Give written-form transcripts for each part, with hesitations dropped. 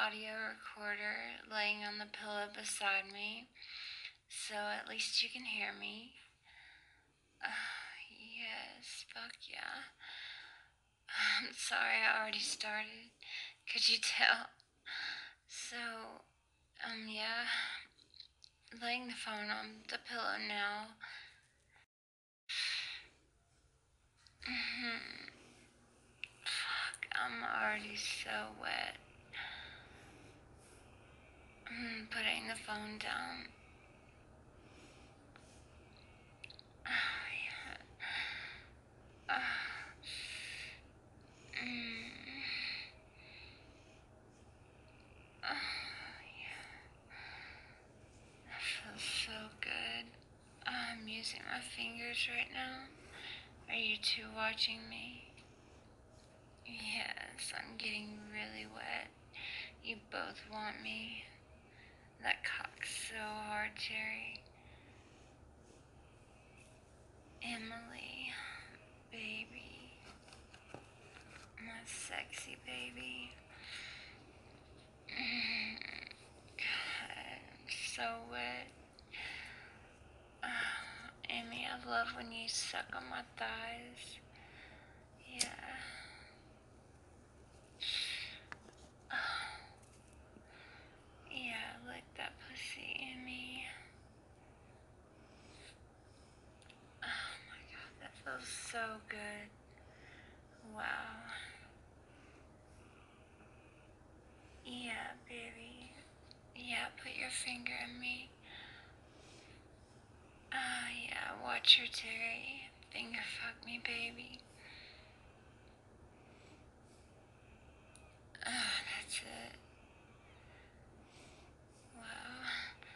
audio recorder laying on the pillow beside me, so at least you can hear me. Yes, fuck yeah. I'm sorry I already started. Could you tell? So, yeah. Laying the phone on the pillow now. Fuck, I'm already so wet. Putting the phone down. Oh, yeah. Yeah. That feels so good. I'm using my fingers right now. Are you two watching me? Yes, I'm getting really wet. You both want me. That cock's so hard, Jerry. Emily, baby. My sexy baby. God, I'm so wet. Amy, I love when you suck on my thighs. Yeah. Yeah, lick that pussy, Amy. Oh my god, that feels so good. Wow. Yeah, baby. Yeah, put your finger in me. Oh yeah, watch your Terry. Finger fuck me, baby. Oh, that's it. Wow.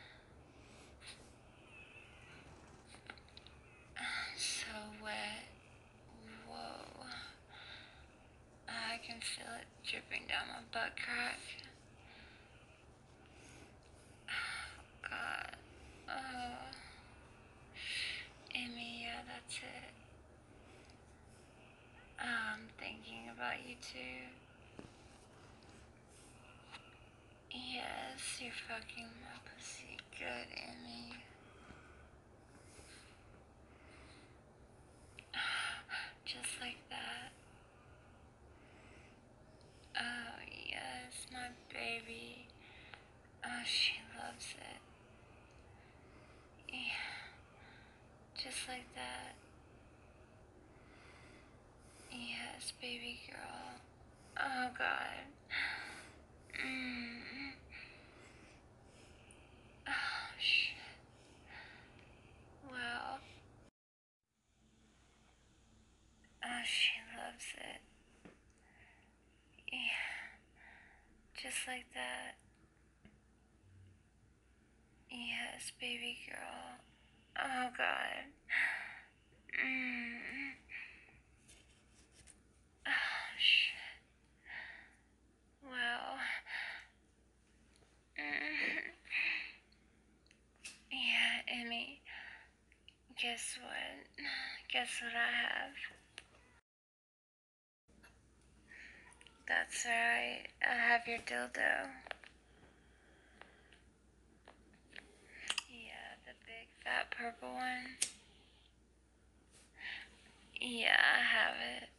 So wet. Whoa. I can feel it dripping down my butt crack. Oh, God. Oh. Amy, yeah, that's it. I'm thinking about you too. Yes, you're fucking my pussy good, Amy. Just like that. Oh, yes, my baby. Oh, she loves it. Yeah, just like that. Yes, baby girl. Oh, God. Oh, shit. Well, oh, she loves it. Yeah, just like that. Yes, baby girl. Oh, God. Oh, shit. Well, yeah, Emmy. Guess what? Guess what I have? That's right. I have your dildo. Yeah, the big fat purple one. Yeah, I have it.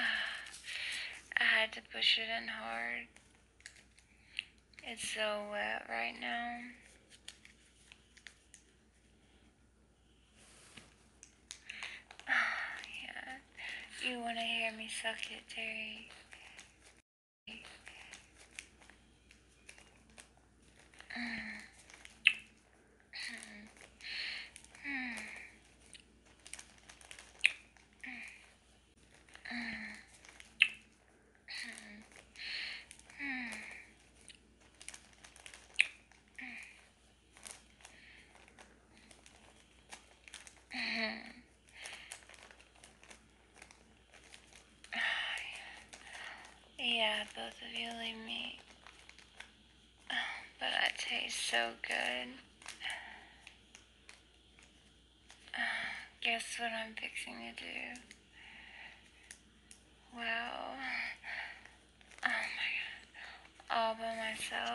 I had to push it in hard. It's so wet right now. Yeah. You wanna hear me suck it, Terry? Yeah, both of you leave me. But I taste so good. Guess what I'm fixing to do? Well, oh my god, all by myself.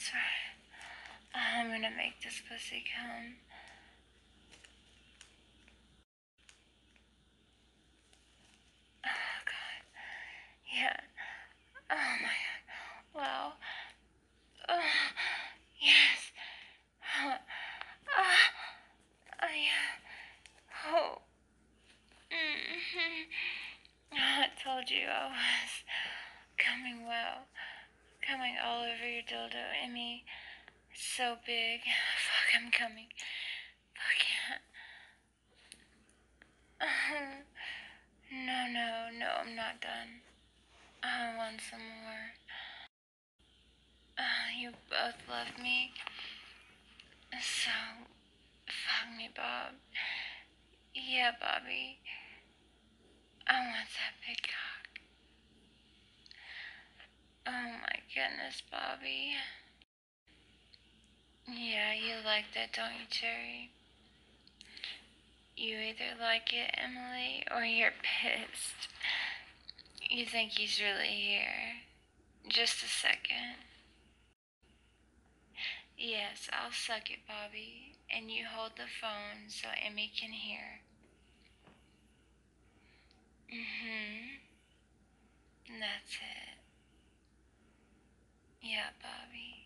That's right. I'm gonna make this pussy come. Oh, God. Yeah. Oh, my God. Wow. Oh, yes. Oh, yeah. Oh. I told you I was coming well. Coming all over your dildo, Emmy. It's so big. Fuck, I'm coming. Fuck yeah. No, I'm not done. I want some more. You both love me. So, fuck me, Bob. Yeah, Bobby. I want that big cock. Oh my goodness, Bobby. Yeah, you like that, don't you, Cherry? You either like it, Emily, or you're pissed. You think he's really here. Just a second. Yes, I'll suck it, Bobby. And you hold the phone so Emmy can hear. That's it. Yeah, Bobby.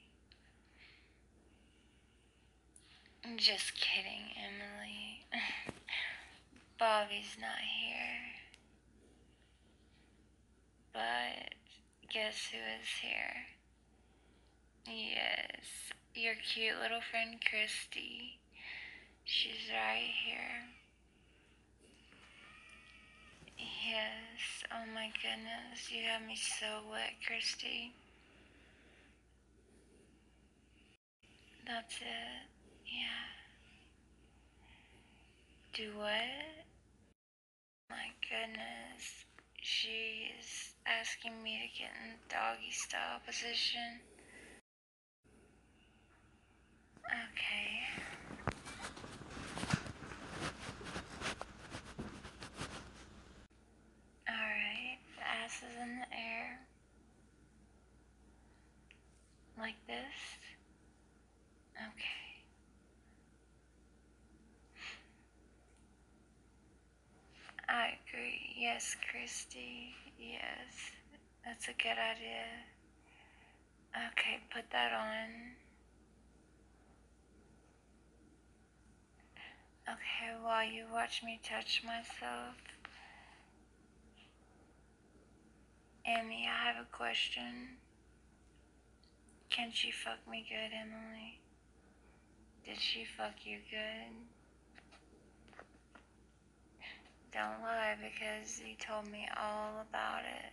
I'm just kidding, Emily. Bobby's not here. But guess who is here? Yes, your cute little friend Christy. She's right here. Yes, oh my goodness, you have me so wet, Christy. That's it. Yeah. Do what? My goodness. She's asking me to get in doggy style position. Okay. Alright, the ass is in the air. Like this? Okay. I agree. Yes, Christy. Yes. That's a good idea. Okay, put that on. Okay, while you watch me touch myself. Emmy, I have a question. Can she fuck me good, Emily? Did she fuck you good? Don't lie, because you told me all about it.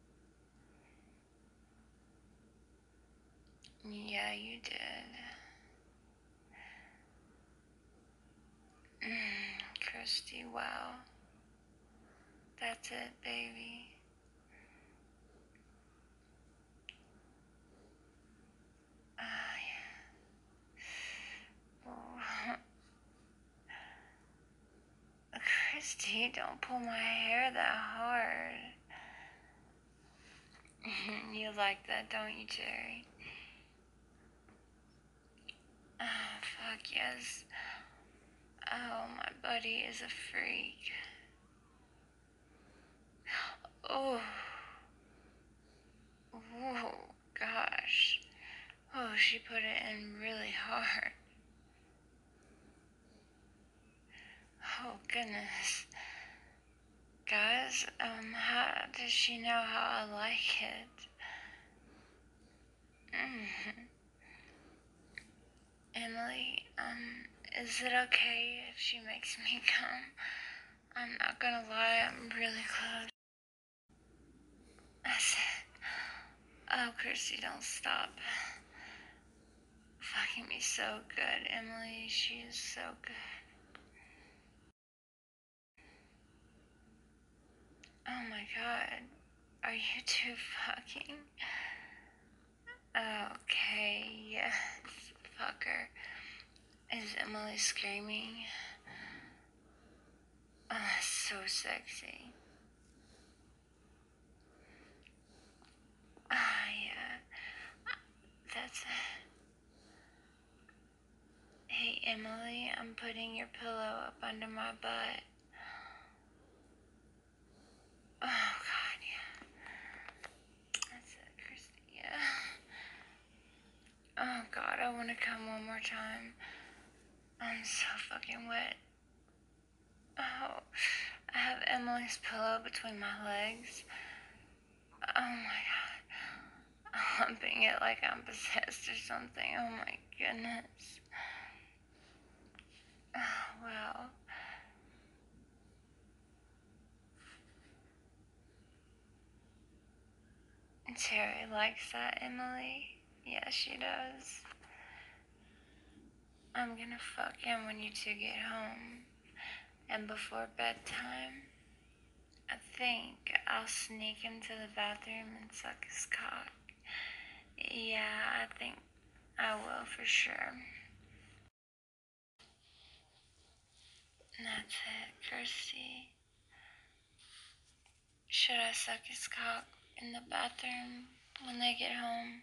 Yeah, you did. Christy, wow. That's it, baby. Oh. Christy, don't pull my hair that hard. You like that, don't you, Jerry? Oh, fuck yes. Oh, my buddy is a freak. Oh. Whoa, gosh. Oh, she put it in really hard. Oh, goodness. Guys, how does she know how I like it? Emily, is it okay if she makes me come? I'm not gonna lie, I'm really close. I said, oh, Christy, don't stop. Fucking me so good, Emily. She is so good. Oh my god. Are you two fucking? Okay, yes. Fucker. Is Emily screaming? Oh, that's so sexy. Ah, yeah. That's it. putting your pillow up under my butt. Oh, God, yeah. That's it, Christy, yeah. Oh, God, I want to come one more time. I'm so fucking wet. Oh, I have Emily's pillow between my legs. Oh, my God. Humping it like I'm possessed or something. Oh, my goodness. Oh, wow. Terry likes that, Emily. Yeah, she does. I'm gonna fuck him when you two get home. And before bedtime, I think I'll sneak him to the bathroom and suck his cock. Yeah, I think I will for sure. That's it, Kirsty. Should I suck his cock in the bathroom when they get home?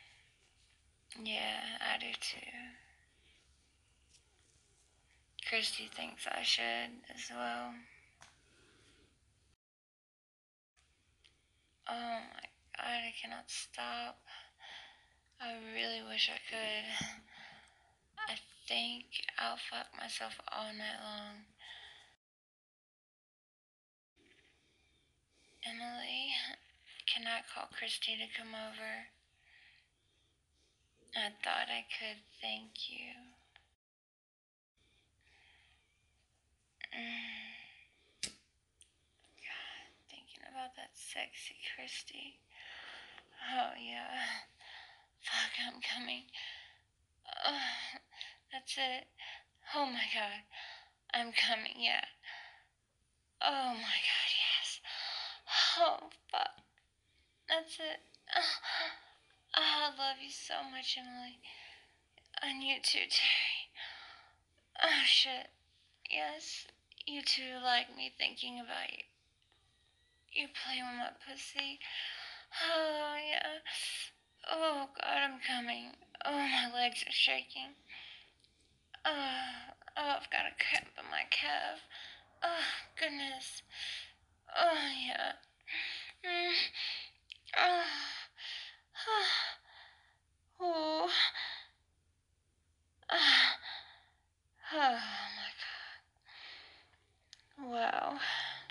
Yeah, I do too. Kirsty thinks I should as well. Oh my God, I cannot stop. I really wish I could. I think I'll fuck myself all night long. Emily, can I call Christy to come over? I thought I could. Thank you. God, thinking about that sexy Christy. Oh, yeah. Fuck, I'm coming. That's it. Oh my God. I'm coming, yeah. Oh my God, yes. Oh, fuck. That's it. I love you so much, Emily. And you too, Terry. Oh, shit. Yes, you too like me thinking about you. You play with my pussy. Oh, yeah. Oh, God, I'm coming. Oh, my legs are shaking. I've got a cramp in my calf. Oh, goodness. Oh, yeah. Mm. Oh. Oh. Oh, my God. Wow.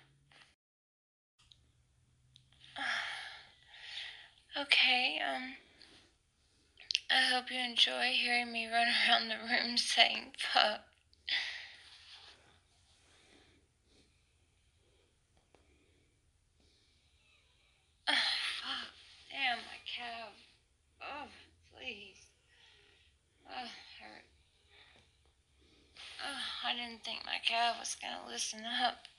Okay, I hope you enjoy hearing me run around the room saying fuck. Fuck. Damn, my calf. Oh, please. Oh, hurt. Oh, I didn't think my calf was gonna loosen up.